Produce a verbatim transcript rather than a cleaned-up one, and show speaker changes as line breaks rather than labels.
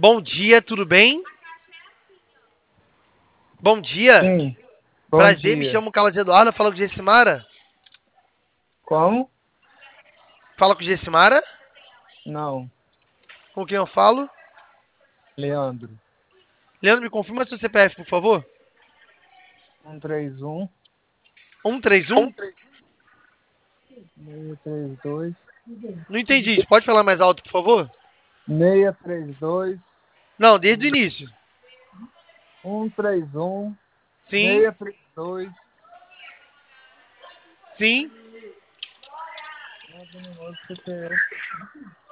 Bom dia, tudo bem? Bom dia.
Sim, bom
Prazer, me
dia.
chamo Carlos Eduardo, falo com Gessimara.
Como?
Fala com Gessimara.
Não,
Com quem eu falo?
Leandro.
Leandro, me confirma seu C P F, por favor.
um três um,
um três um?
seis três dois,
Não entendi. Você pode falar mais alto, por favor?
seis três dois,
Não, desde o início.
um três um,
Sim,
seis três dois.
sim.
Manda um negócio C P F.